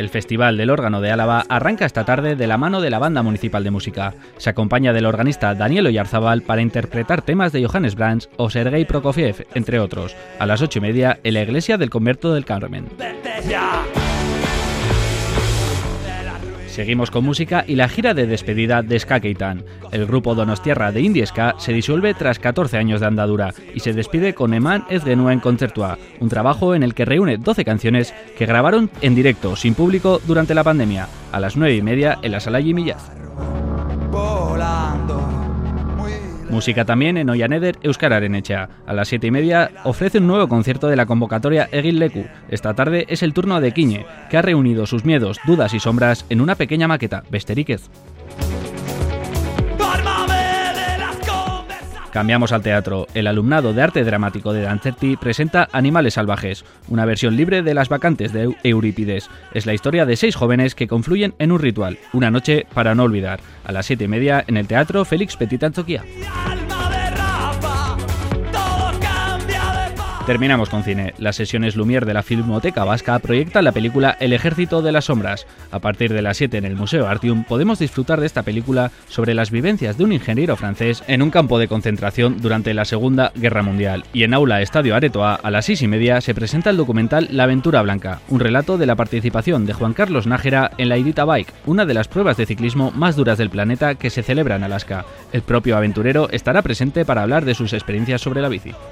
Festival del Órgano de Álava arranca esta tarde de la mano de la Banda Municipal de Música. Se acompaña del organista Daniel Oyarzábal para interpretar temas de Johannes Brahms o Sergei Prokofiev, entre otros, a las 8:30 en la iglesia del Convento del Carmen. Seguimos con música y la gira de despedida de Ska Keitan. El grupo donostiarra de indie ska se disuelve tras 14 años de andadura y se despide con Eman ez genuen kontzertua, un trabajo en el que reúne 12 canciones que grabaron en directo, sin público, durante la pandemia, a las 9:30 en la Sala Millaz. Música también en Oianeder Euskararen Etxea. A las 7:30 ofrece un nuevo concierto de la convocatoria Egin Leku. Esta tarde es el turno de Kiñe, que ha reunido sus miedos, dudas y sombras en una pequeña maqueta, Besterik ez. Cambiamos al teatro. El alumnado de arte dramático de Dantzerti presenta Animales salvajes, una versión libre de Las vacantes de Eurípides. Es la historia de 6 jóvenes que confluyen en un ritual, una noche para no olvidar. A las 7:30 en el teatro Félix Petit Antzoquia. Terminamos con cine. Las sesiones Lumière de la Filmoteca Vasca proyectan la película El ejército de las sombras. A partir de las 7 en el Museo Artium podemos disfrutar de esta película sobre las vivencias de un ingeniero francés en un campo de concentración durante la Segunda Guerra Mundial. Y en Aula Estadio Aretoa, a las 6:30, se presenta el documental La aventura blanca, un relato de la participación de Juan Carlos Nájera en la Irita Bike, una de las pruebas de ciclismo más duras del planeta que se celebra en Alaska. El propio aventurero estará presente para hablar de sus experiencias sobre la bici.